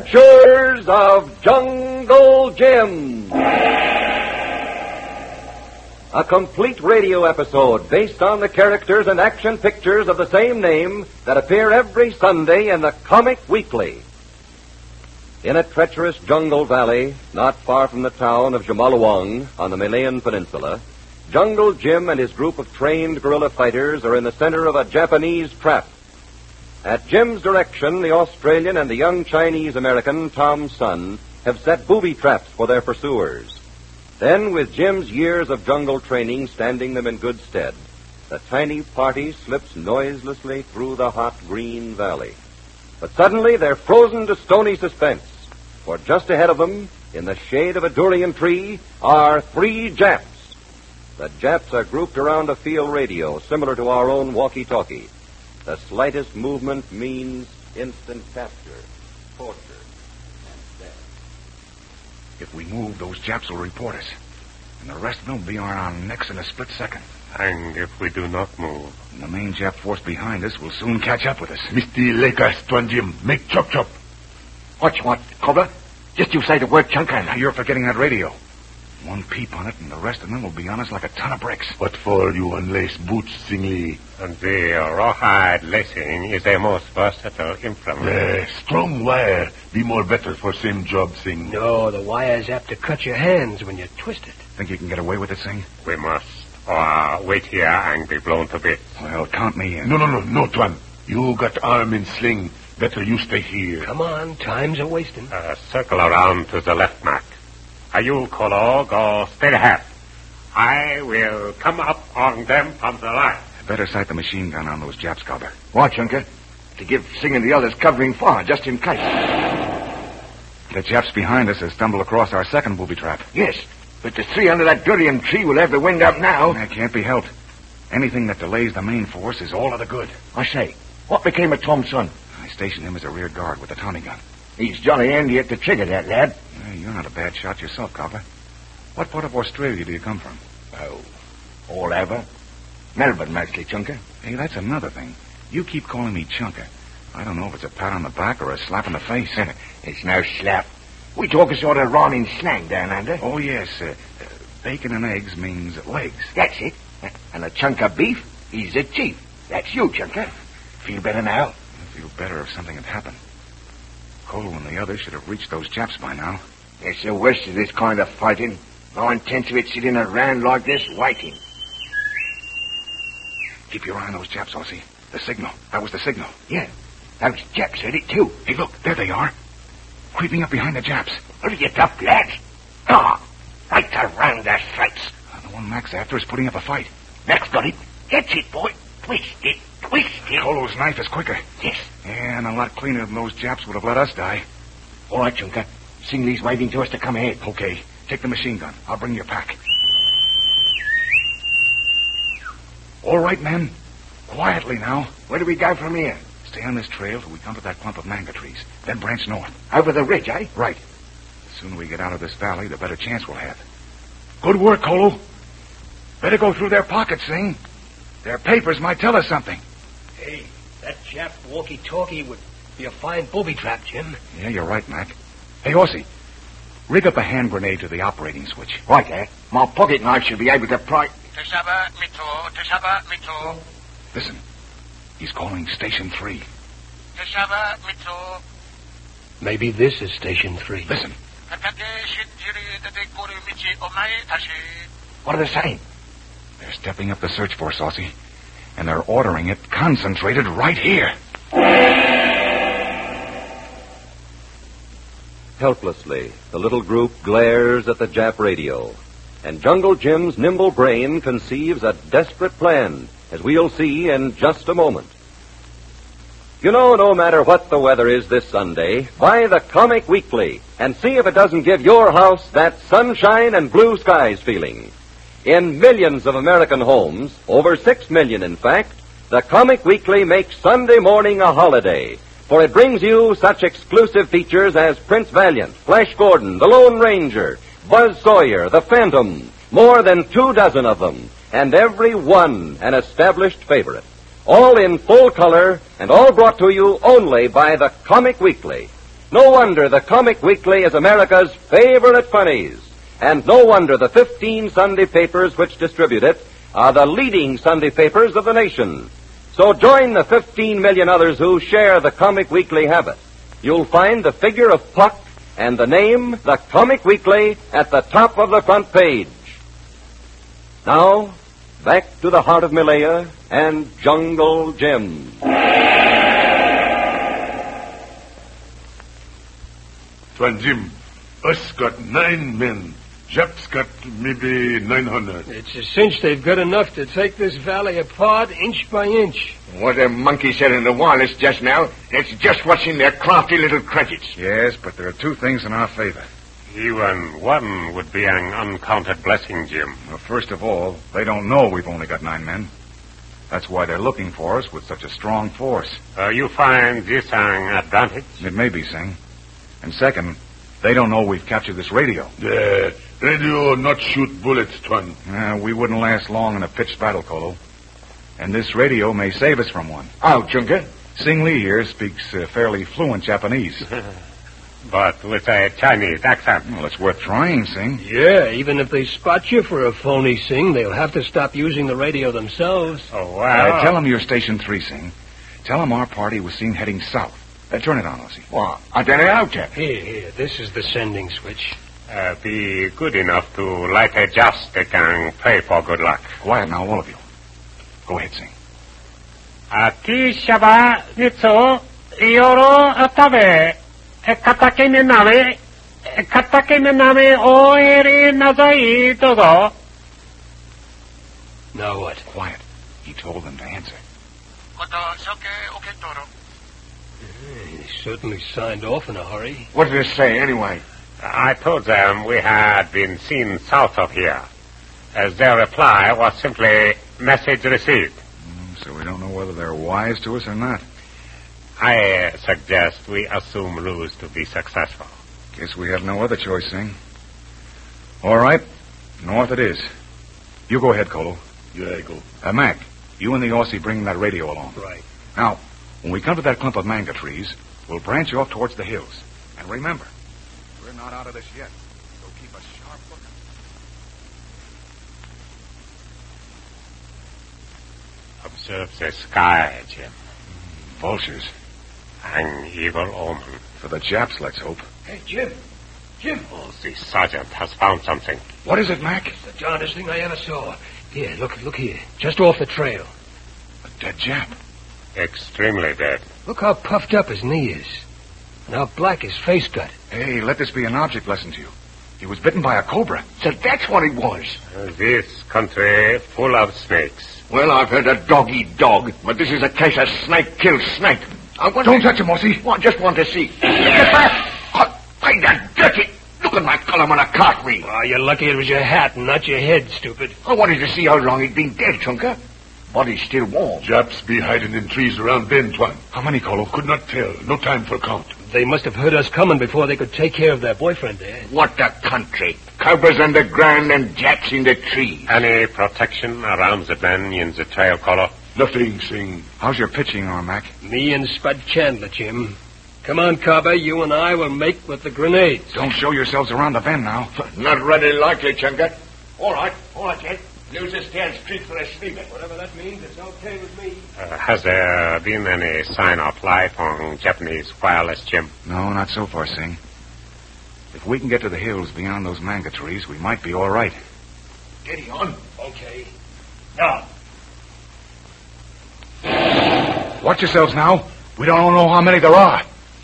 Adventures of Jungle Jim. A complete radio episode based on the characters and action pictures of the same name that appear every Sunday in the Comic Weekly. In a treacherous jungle valley, not far from the town of Jamalawang on the Malayan Peninsula, Jungle Jim and his group of trained guerrilla fighters are in the center of a Japanese trap. At Jim's direction, the Australian and the young Chinese-American, Tom Sun, have set booby traps for their pursuers. Then, with Jim's years of jungle training standing them in good stead, the tiny party slips noiselessly through the hot green valley. But suddenly, they're frozen to stony suspense, for just ahead of them, in the shade of a durian tree, are 3 Japs. The Japs are grouped around a field radio, similar to our own walkie-talkie. The slightest movement means instant capture, torture, and death. If we move, those Japs will report us. And the rest of them will be on our necks in a split second. And if we do not move? And the main Jap force behind us will soon catch up with us. Mr. Lakers, Tuan Jim, make chop-chop. Watch what, Cobra? Just you say the word chunker. Now you're forgetting that radio. One peep on it, and the rest of them will be on us like a ton of bricks. What for you unlace boots, Singly? And the rawhide lacing is a most versatile implement. Strong wire. Be more better for same job, Sing. No, the wire's apt to cut your hands when you twist it. Think you can get away with it, Sing? We must, or wait here and be blown to bits. Well, count me in. No, Tuan. You got arm in sling. Better you stay here. Come on, time's a-wasting. Circle around to the left, Mac. Are you, Kolo, go straight ahead. I will come up on them from the right. Better sight the machine gun on those Japs, Cobra. Why, Chunker? To give Sing and the others covering fire, just in case. The Japs behind us have stumbled across our second booby trap. Yes, but the 3 under that durian tree will have the wind up now. That can't be helped. Anything that delays the main force is all of the good. I say, what became of Tom Sun? I stationed him as a rear guard with a Tommy gun. He's jolly handy at the trigger, that lad. You're not a bad shot yourself, Cobra. What part of Australia do you come from? Oh, all over. Melbourne, mostly, Chunker. Hey, that's another thing. You keep calling me Chunker. I don't know if it's a pat on the back or a slap in the face. It's no slap. We talk a sort of rhyming slang down under. Oh, yes. Bacon and eggs means legs. That's it. And a chunk of beef, he's a chief. That's you, Chunker. Feel better now? I feel better if something had happened. Cole and the others should have reached those Japs by now. It's the worst of this kind of fighting. 9/10 of it sitting around like this, waiting. Keep your eye on those Japs, Aussie. The signal. That was the signal. Yeah. Those Japs heard it, too. Hey, look. There they are. Creeping up behind the Japs. Hurry it up, lads. Right around their throats. The one Mac's after is putting up a fight. Mac's got it. That's it, boy. Twist it. Colo's knife is quicker. Yes. Yeah, and a lot cleaner than those Japs would have let us die. All right, Chunker. Singley's waving to us to come ahead. Okay. Take the machine gun. I'll bring your pack. All right, men. Quietly now. Where do we go from here? Stay on this trail till we come to that clump of manga trees. Then branch north. Over the ridge, eh? Right. The sooner we get out of this valley, the better chance we'll have. Good work, Colo. Better go through their pockets, Sing. Their papers might tell us something. Hey, that Jap walkie-talkie would be a fine booby trap, Jim. Yeah, you're right, Mac. Hey, Aussie, rig up a hand grenade to the operating switch. Right, eh? My pocket knife should be able to pry... Tashaba Mito. Listen, he's calling Station 3. Tashaba Mito. Maybe this is Station 3. Listen. What are they saying? They're stepping up the search force, Aussie. And they're ordering it concentrated right here. Helplessly, the little group glares at the Jap radio. And Jungle Jim's nimble brain conceives a desperate plan, as we'll see in just a moment. You know, no matter what the weather is this Sunday, buy the Comic Weekly and see if it doesn't give your house that sunshine and blue skies feeling. In millions of American homes, over 6 million in fact, the Comic Weekly makes Sunday morning a holiday, for it brings you such exclusive features as Prince Valiant, Flash Gordon, the Lone Ranger, Buzz Sawyer, the Phantom, more than 24 of them, and every one an established favorite. All in full color, and all brought to you only by the Comic Weekly. No wonder the Comic Weekly is America's favorite funnies. And no wonder the 15 Sunday papers which distribute it are the leading Sunday papers of the nation. So join the 15 million others who share the Comic Weekly habit. You'll find the figure of Puck and the name, the Comic Weekly, at the top of the front page. Now, back to the heart of Malaya and Jungle Jim. Tuan Jim, us got 9 men. Japs got maybe 900. It's a cinch they've got enough to take this valley apart inch by inch. What the monkey said in the wireless just now, that's just what's in their crafty little credits. Yes, but there are 2 things in our favor. Even one would be an uncounted blessing, Jim. Well, first of all, they don't know we've only got 9 men. That's why they're looking for us with such a strong force. You find this an advantage? It may be, Sing. And second, they don't know we've captured this radio. The radio not shoot bullets, Tuan. We wouldn't last long in a pitched battle, Kolo. And this radio may save us from one. How, Junker? Sing Lee here speaks fairly fluent Japanese. But with a Chinese accent. Well, it's worth trying, Sing. Yeah, even if they spot you for a phony Sing, they'll have to stop using the radio themselves. Oh, well. Tell them you're Station 3, Sing. Tell them our party was seen heading south. Turn it on, Ossie. Well, I don't know how to. Here, this is the sending switch. Be good enough to light a joystick and pray for good luck. Quiet now, all of you. Go ahead, Sing. Ati shaba nitsu yoro atabe katake miname oeri nazai dozo. Now what? Quiet. He told them to answer. He certainly signed off in a hurry. What did it say, anyway? I told them we had been seen south of here. As their reply was simply, message received. So we don't know whether they're wise to us or not. I suggest we assume ruse to be successful. Guess we have no other choice, Sing. All right. North it is. You go ahead, Kolo. Yeah, I go. Mac, you and the Aussie bring that radio along. Right. Now, when we come to that clump of manga trees, we'll branch off towards the hills. And remember, we're not out of this yet, so keep a sharp lookout. Observe the sky, Jim. Vultures. An evil omen. For the Japs, let's hope. Hey, Jim. Oh, the sergeant has found something. What is it, Mac? It's the darndest thing I ever saw. Here, look here. Just off the trail. A dead Jap. Extremely dead. Look how puffed up his knee is. And how black his face got. Hey, let this be an object lesson to you. He was bitten by a cobra. So that's what it was. This country full of snakes. Well, I've heard a dog eat dog, but this is a case of snake kills snake. Don't touch him, Aussie. Well, I just want to see. Look at that! Hey, that dirty! Look at my column on a cart wheel. Oh, you're lucky it was your hat and not your head, stupid. I wanted to see how long he'd been dead, Chunker. Body's still warm. Japs be hiding in trees around Bend, Tuan. How many, Kolo? Could not tell. No time for count. They must have heard us coming before they could take care of their boyfriend there. What a country. Cobras underground and Japs in the trees. Any protection around the bend in the trail, Kolo? Nothing, Sing. How's your pitching arm, Mac? Me and Spud Chandler, Jim. Come on, Carver. You and I will make with the grenades. Don't show yourselves around the bend now. Not really likely, Chunker. All right, Jen. Use this damn street for a sleeper. Whatever that means, it's okay with me. Has there been any sign of life on Japanese wireless, Jim? No, not so far, Sing. If we can get to the hills beyond those manga trees, we might be all right. Steady on. Okay. Now. Watch yourselves now. We don't know how many there are.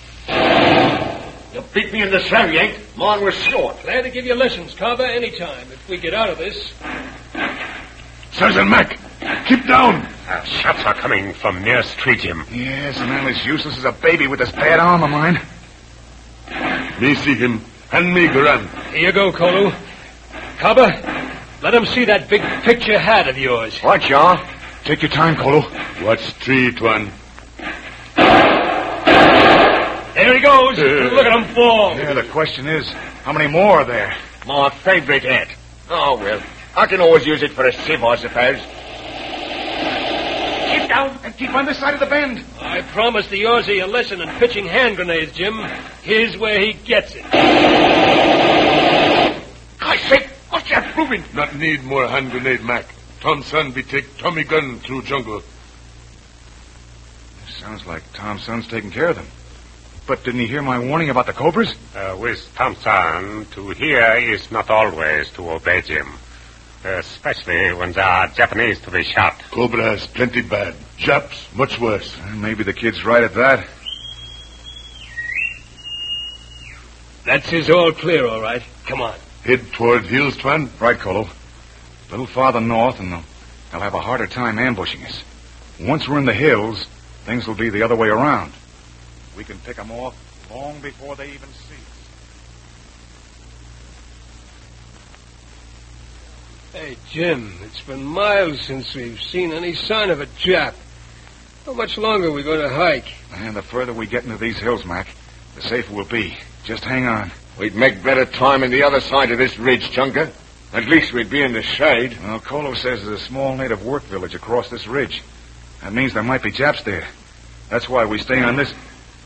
You beat me in the slam, Yank. Mine was short. Glad to give you lessons, Carver, anytime, if we get out of this. Sergeant Mac, keep down. Shots are coming from nearest tree, Jim. Yes, and I'm as useless as a baby with this bad arm of mine. Me see him. Hand me gun. Here you go, Kolu. Carver, let him see that big picture hat of yours. What, y'all? Take your time, Kolo. Watch tree, Tuan. There he goes. Look at him fall. Yeah, the question is, how many more are there? My favorite hat. Oh, well, I can always use it for a sieve, I suppose. Keep down and keep on this side of the bend. I promised the Aussie a lesson in pitching hand grenades, Jim. Here's where he gets it. Christ's sake, what's that proving? Not need more hand grenade, Mac. Tom Son be take Tommy gun through jungle. Sounds like Tom Son's taking care of them. But didn't he hear my warning about the cobras? With Thompson, to hear is not always to obey, Jim. Especially when there are Japanese to be shot. Cobras plenty bad. Japs much worse. Maybe the kid's right at that. That's his all clear, all right. Come on. Head toward hills, Twan. Right, Colo. A little farther north, and they'll have a harder time ambushing us. Once we're in the hills, things will be the other way around. We can pick them off long before they even see us. Hey, Jim, it's been miles since we've seen any sign of a Jap. How much longer are we going to hike? And the further we get into these hills, Mac, the safer we'll be. Just hang on. We'd make better time in the other side of this ridge, Chunka. At least we'd be in the shade. Well, Colo says there's a small native work village across this ridge. That means there might be Japs there. That's why we stay on this.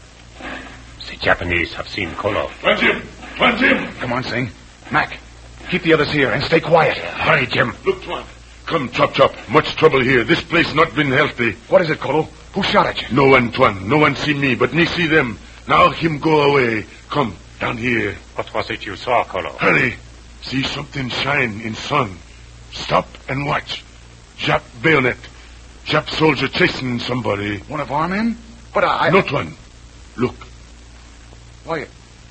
The Japanese have seen Colo. Twan Jim! Come on, Sing. Mac, keep the others here and stay quiet. Hurry, Jim. Look, Twan. Come, Chop. Much trouble here. This place not been healthy. What is it, Colo? Who shot at you? No one, Twan. No one see me, but me see them. Now him go away. Come, down here. What was it you saw, Colo? Hurry. See something shine in sun. Stop and watch. Jap bayonet. Jap soldier chasing somebody. One of our men? But I... Not one. Look. Why,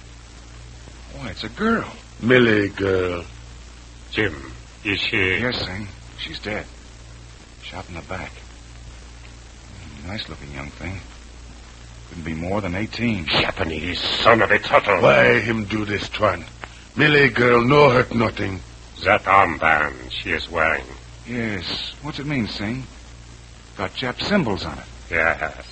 it's a girl. Malay girl. Jim, is she... Yes, Sing. She's dead. Shot in the back. Nice-looking young thing. Couldn't be more than 18. Japanese son of a turtle. Why him do this, Twan? Malay girl no hurt nothing. That armband she is wearing. Yes. What's it mean, Sing? Got Jap symbols on it. Yes.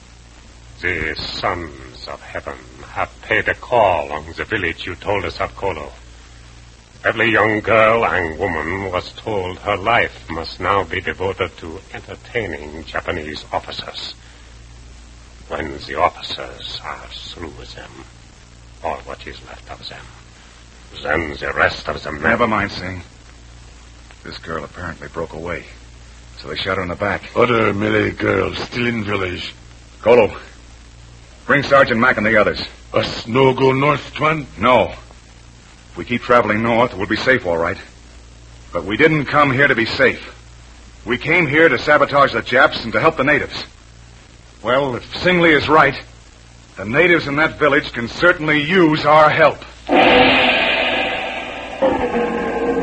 The sons of heaven have paid a call on the village you told us of, Colo. Every young girl and woman was told her life must now be devoted to entertaining Japanese officers. When the officers are through with them, or what is left of them, then the rest of the men... Never mind, Sing. This girl apparently broke away, so they shot her in the back. Other Malay girls still in village. Colo, bring Sergeant Mack and the others. Us no go north, Twan? No. If we keep traveling north, we'll be safe, all right. But we didn't come here to be safe. We came here to sabotage the Japs and to help the natives. Well, if Singley is right, the natives in that village can certainly use our help.